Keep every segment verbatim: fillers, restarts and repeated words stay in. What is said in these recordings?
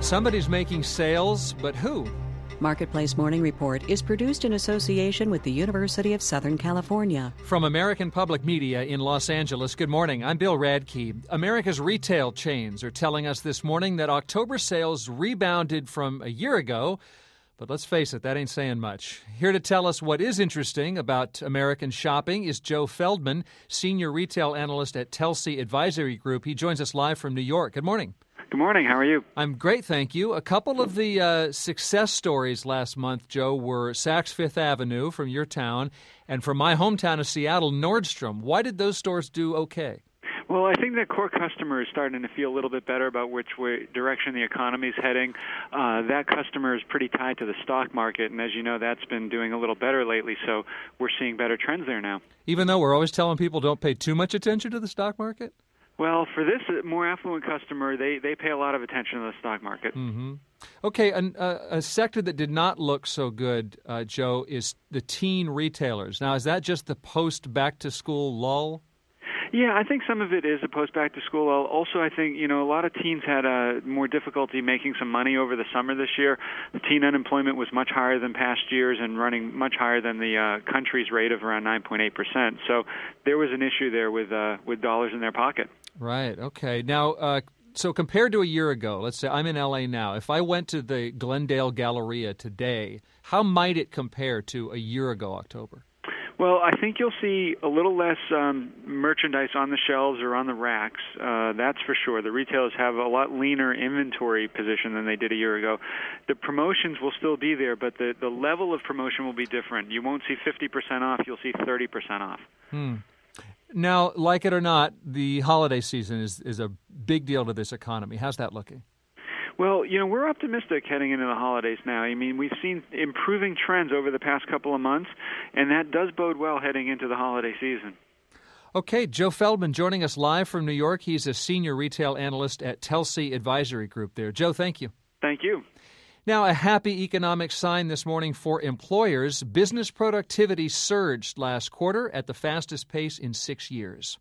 Somebody's making sales, but who? Marketplace Morning Report is produced in association with the University of Southern California. From American Public Media in Los Angeles, good morning. I'm Bill Radke. America's retail chains are telling us this morning that October sales rebounded from a year ago. But let's face it, that ain't saying much. Here to tell us what is interesting about American shopping is Joe Feldman, Senior Retail Analyst at Telsey Advisory Group. He joins us live from New York. Good morning. Good morning. How are you? I'm great, thank you. A couple of the uh, success stories last month, Joe, were Saks Fifth Avenue from your town and from my hometown of Seattle, Nordstrom. Why did those stores do okay? Well, I think that core customer is starting to feel a little bit better about which way direction the economy is heading. Uh, that customer is pretty tied to the stock market, and as you know, that's been doing a little better lately, so we're seeing better trends there now. Even though we're always telling people don't pay too much attention to the stock market? Well, for this more affluent customer, they, they pay a lot of attention to the stock market. Mm-hmm. Okay, an, uh, a sector that did not look so good, uh, Joe, is the teen retailers. Now, is that just the post-back-to-school lull? Yeah, I think some of it is a post-back-to-school lull. Also, I think, you know, a lot of teens had uh, more difficulty making some money over the summer this year. The teen unemployment was much higher than past years and running much higher than the uh, country's rate of around nine point eight percent. So there was an issue there with uh, with dollars in their pocket. Right. Okay. Now, uh, so compared to a year ago, let's say I'm in L A now. If I went to the Glendale Galleria today, how might it compare to a year ago, October? Well, I think you'll see a little less um, merchandise on the shelves or on the racks. Uh, that's for sure. The retailers have a lot leaner inventory position than they did a year ago. The promotions will still be there, but the, the level of promotion will be different. You won't see fifty percent off. You'll see thirty percent off. Hmm. Now, like it or not, the holiday season is, is a big deal to this economy. How's that looking? Well, you know, we're optimistic heading into the holidays now. I mean, we've seen improving trends over the past couple of months, and that does bode well heading into the holiday season. Okay, Joe Feldman joining us live from New York. He's a senior retail analyst at Telsey Advisory Group there. Joe, thank you. Thank you. Now, a happy economic sign this morning for employers. Business productivity surged last quarter at the fastest pace in six years.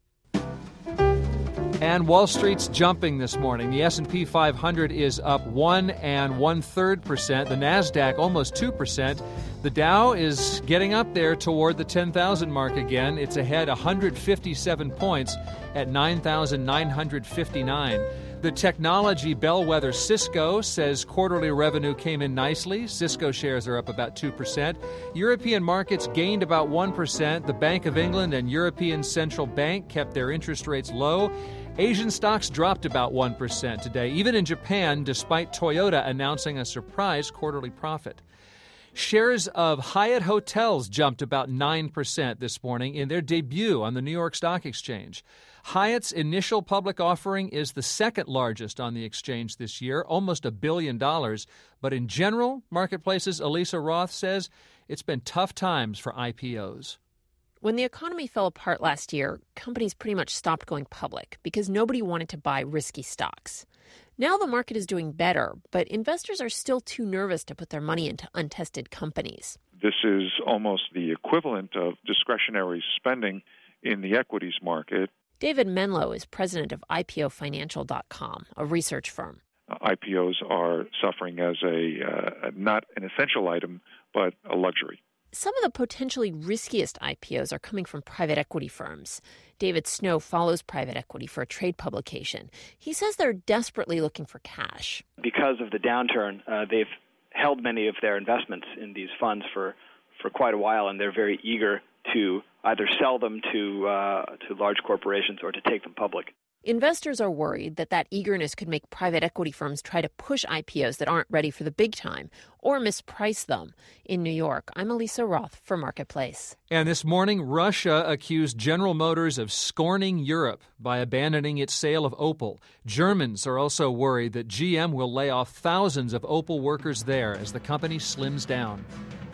And Wall Street's jumping this morning. The S and P five hundred is up one and one-third percent. The NASDAQ almost two percent. The Dow is getting up there toward the ten thousand mark again. It's ahead one hundred fifty-seven points at nine thousand nine hundred fifty-nine. The technology bellwether Cisco says quarterly revenue came in nicely. Cisco shares are up about two percent. European markets gained about one percent. The Bank of England and European Central Bank kept their interest rates low. Asian stocks dropped about one percent today, even in Japan, despite Toyota announcing a surprise quarterly profit. Shares of Hyatt Hotels jumped about nine percent this morning in their debut on the New York Stock Exchange. Hyatt's initial public offering is the second largest on the exchange this year, almost a billion dollars. But in general, marketplaces, Elisa Roth says it's been tough times for I P Os. When the economy fell apart last year, companies pretty much stopped going public because nobody wanted to buy risky stocks. Now the market is doing better, but investors are still too nervous to put their money into untested companies. This is almost the equivalent of discretionary spending in the equities market. David Menlo is president of I P O Financial dot com, a research firm. Uh, I P Os are suffering as a uh, not an essential item, but a luxury. Some of the potentially riskiest I P Os are coming from private equity firms. David Snow follows private equity for a trade publication. He says they're desperately looking for cash. Because of the downturn, uh, they've held many of their investments in these funds for, for quite a while, and they're very eager to either sell them to uh, to large corporations or to take them public. Investors are worried that that eagerness could make private equity firms try to push I P Os that aren't ready for the big time or misprice them. In New York, I'm Elisa Roth for Marketplace. And this morning, Russia accused General Motors of scorning Europe by abandoning its sale of Opel. Germans are also worried that G M will lay off thousands of Opel workers there as the company slims down.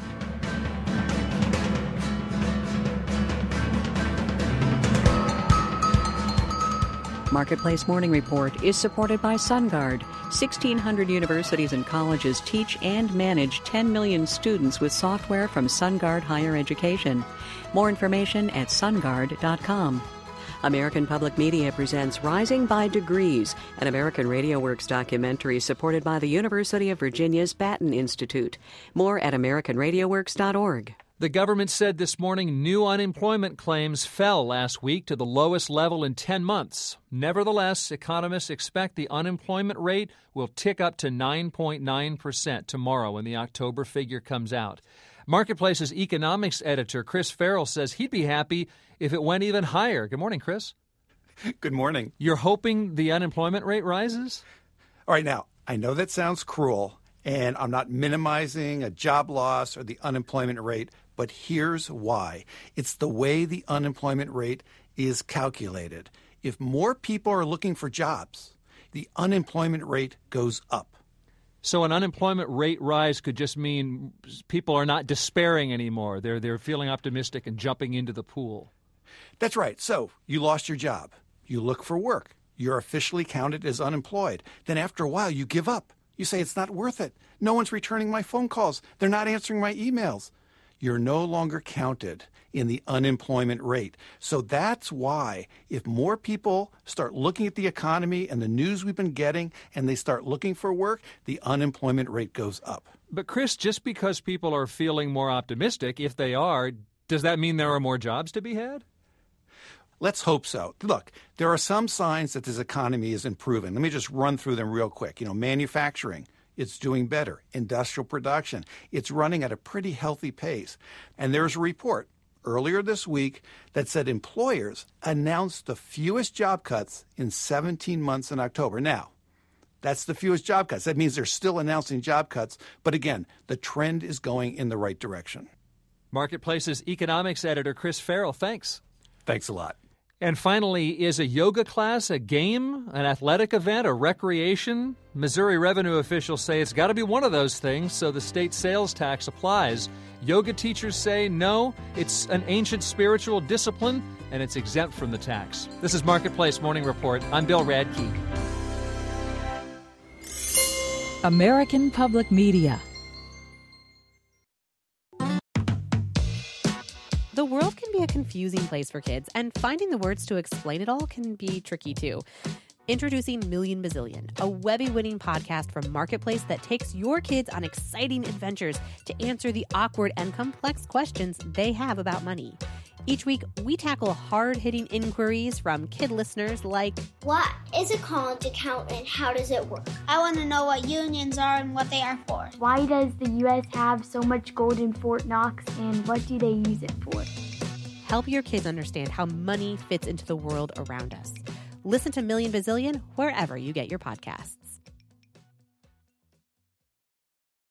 Marketplace Morning Report is supported by SunGard. sixteen hundred universities and colleges teach and manage ten million students with software from SunGard Higher Education. More information at sun guard dot com. American Public Media presents Rising by Degrees, an American Radio Works documentary supported by the University of Virginia's Batten Institute. More at american radio works dot org. The government said this morning new unemployment claims fell last week to the lowest level in ten months. Nevertheless, economists expect the unemployment rate will tick up to nine point nine percent tomorrow when the October figure comes out. Marketplace's economics editor, Chris Farrell, says he'd be happy if it went even higher. Good morning, Chris. Good morning. You're hoping the unemployment rate rises? All right, now, I know that sounds cruel, and I'm not minimizing a job loss or the unemployment rate, but here's why. It's the way the unemployment rate is calculated. If more people are looking for jobs, the unemployment rate goes up. So an unemployment rate rise could just mean people are not despairing anymore. They're they're feeling optimistic and jumping into the pool. That's right. So you lost your job. You look for work. You're officially counted as unemployed. Then after a while, you give up. You say, it's not worth it. No one's returning my phone calls. They're not answering my emails. You're no longer counted in the unemployment rate. So that's why if more people start looking at the economy and the news we've been getting and they start looking for work, the unemployment rate goes up. But Chris, just because people are feeling more optimistic, if they are, does that mean there are more jobs to be had? Let's hope so. Look, there are some signs that this economy is improving. Let me just run through them real quick. You know, manufacturing. It's doing better. Industrial production, it's running at a pretty healthy pace. And there's a report earlier this week that said employers announced the fewest job cuts in seventeen months in October. Now, that's the fewest job cuts. That means they're still announcing job cuts. But again, the trend is going in the right direction. Marketplace's economics editor, Chris Farrell, thanks. Thanks a lot. And finally, is a yoga class a game, an athletic event, a recreation? Missouri revenue officials say it's got to be one of those things, so the state sales tax applies. Yoga teachers say no, it's an ancient spiritual discipline, and it's exempt from the tax. This is Marketplace Morning Report. I'm Bill Radke. American Public Media. The world can be a confusing place for kids, and finding the words to explain it all can be tricky too. Introducing Million Bazillion, a Webby-winning podcast from Marketplace that takes your kids on exciting adventures to answer the awkward and complex questions they have about money. Each week, we tackle hard-hitting inquiries from kid listeners like, what is a college account and how does it work? I want to know what unions are and what they are for. Why does the U S have so much gold in Fort Knox and what do they use it for? Help your kids understand how money fits into the world around us. Listen to Million Bazillion wherever you get your podcasts.